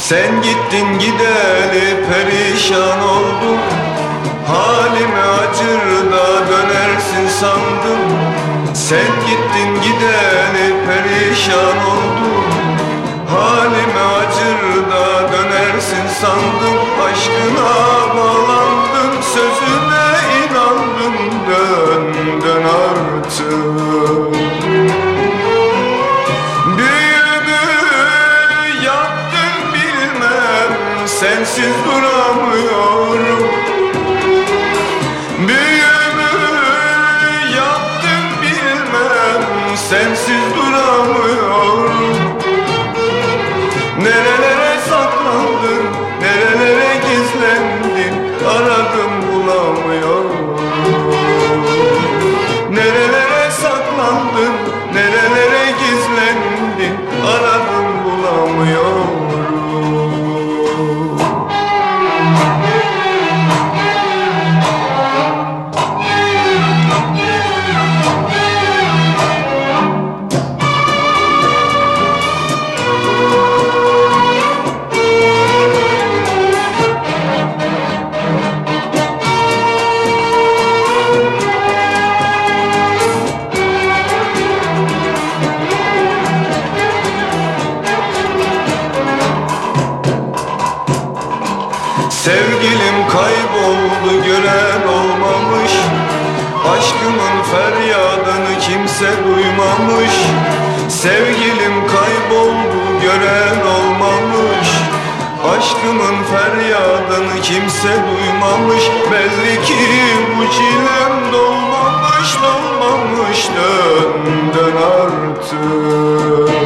Sen gittin gideli perişan oldum. Halime acır da dönersin sandım. Sen gittin gideli perişan oldum. Halime acır da dönersin sandım. Aşkına bağlandım, sözüne inandım. Dön, dön artık. Sensiz duramıyorum. Büyümü yaptım bilmem, sensiz duramıyorum. Nerelere saklandın, nerelere gizlendin, aradım bulamıyorum. Nerelere saklandın, nerelere gizlendin, aradım bulamıyorum. Sevgilim kayboldu, gören olmamış. Aşkımın feryadını kimse duymamış. Sevgilim kayboldu, gören olmamış. Aşkımın feryadını kimse duymamış. Belli ki bu çilem dolmamış, dolmamış. Dön, dön artık.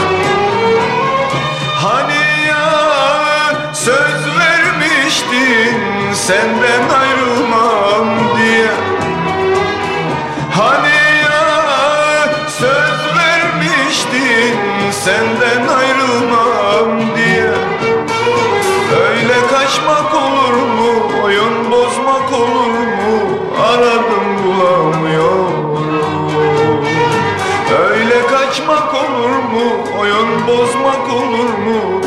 Hani ya söz vermiştin senden ayrılmam diye. Hani ya söz vermiştin senden ayrılmam diye. Öyle kaçmak olur mu, oyun bozmak olur mu, aradım bulamıyorum. Öyle kaçmak olur mu, oyun bozmak olur mu,